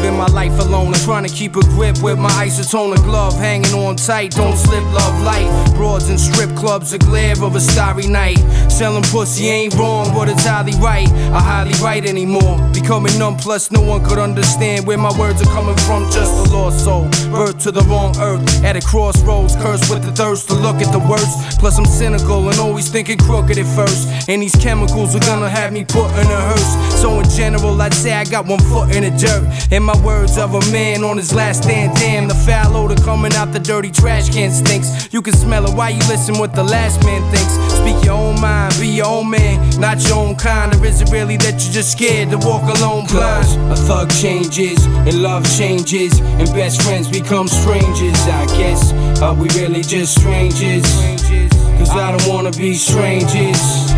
living my life alone. I'm trying to keep a grip with my isotonic glove, hanging on tight, don't slip, love light. Broads and strip clubs, a glare of a starry night. Selling pussy ain't wrong, but it's highly right. I hardly write anymore, becoming numb, plus no one could understand where my words are coming from. Just a lost soul, birth to the wrong earth, at a crossroads, cursed with the thirst to look at the worst. Plus I'm cynical and always thinking crooked at first, and these chemicals are gonna have me put in a hearse. So in general, I'd say I got one foot in the dirt, and my words of a man on his last stand. Damn, the foul odor coming out the dirty trash can stinks. You can smell it while you listen what the last man thinks. Speak your own mind, be your own man, not your own kind. Or is it really that you're just scared to walk alone blind? A thug changes, and love changes, and best friends become strangers. I guess, are we really just strangers? Cause I don't wanna be strangers.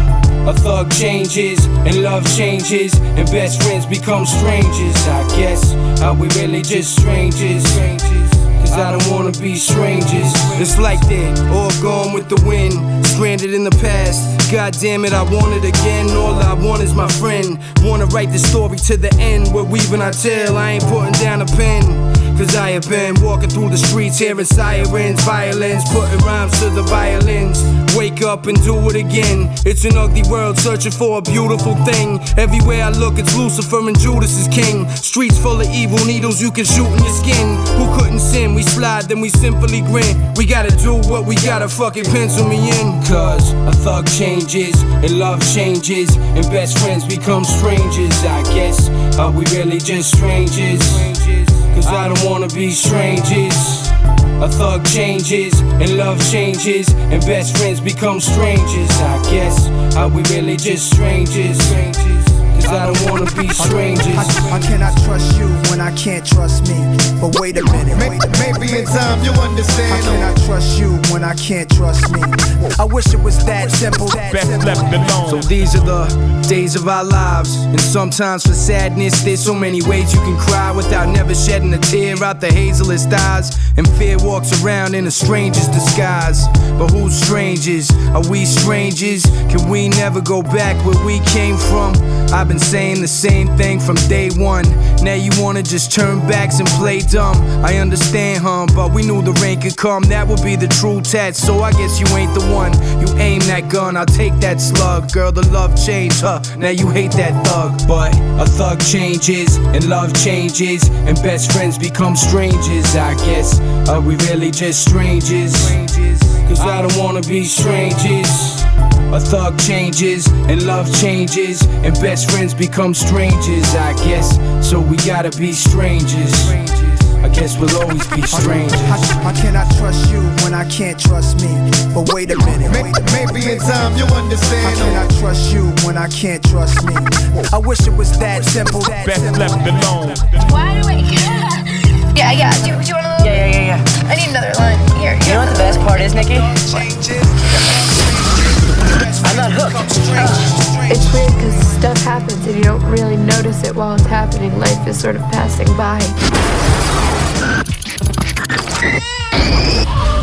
A thug changes, and love changes, and best friends become strangers. I guess, are we really just strangers? Cause I don't wanna be strangers. It's like that, all gone with the wind, stranded in the past. God damn it, I want it again. All I want is my friend. Wanna write the story to the end, we're weaving our tale. I ain't putting down a pen, cause I have been walking through the streets, hearing sirens, violins, putting rhymes to the violins. Wake up and do it again. It's an ugly world searching for a beautiful thing. Everywhere I look, it's Lucifer and Judas is king. Streets full of evil needles you can shoot in your skin. Who couldn't sin? We slide, then we simply grin. We gotta do what we gotta, fucking pencil me in. Cause a thug changes, and love changes, and best friends become strangers. I guess, are we really just strangers? Cause I don't wanna be strangers. A thug changes, and love changes, and best friends become strangers. I guess, are we really just strangers? Cause I don't wanna be strangers. How can I trust you when I can't trust me? But wait a minute, maybe in time you'll understand. How can I trust you when I can't trust me? I wish it was that simple. Best left alone. So these are the days of our lives, and sometimes for sadness there's so many ways you can cry without never shedding a tear out the hazelest eyes. And fear walks around in a stranger's disguise. But who's strangers? Are we strangers? Can we never go back where we came from? I've been saying the same thing from day one. Now you wanna just turn backs and play dumb. I understand, but we knew the rain could come. That would be the true test, so I guess you ain't the one. You aim that gun, I'll take that slug. Girl, the love changed, now you hate that thug. But a thug changes, and love changes, and best friends become strangers. I guess, are we really just strangers? Cause I don't wanna be strangers. A thug changes, and love changes, and best friends become strangers. I guess, so we gotta be strangers. I guess we'll always be strangers. How can I trust you when I can't trust me? But wait a minute, maybe in time you'll understand. How can I trust you when I can't trust me? I wish it was that simple. Best left alone. Wide awake. Yeah. Do you want a little? Yeah. I need another line. Here. You know what the best part is, Nikki? I'm not hooked. It's weird because stuff happens and you don't really notice it while it's happening. Life is sort of passing by.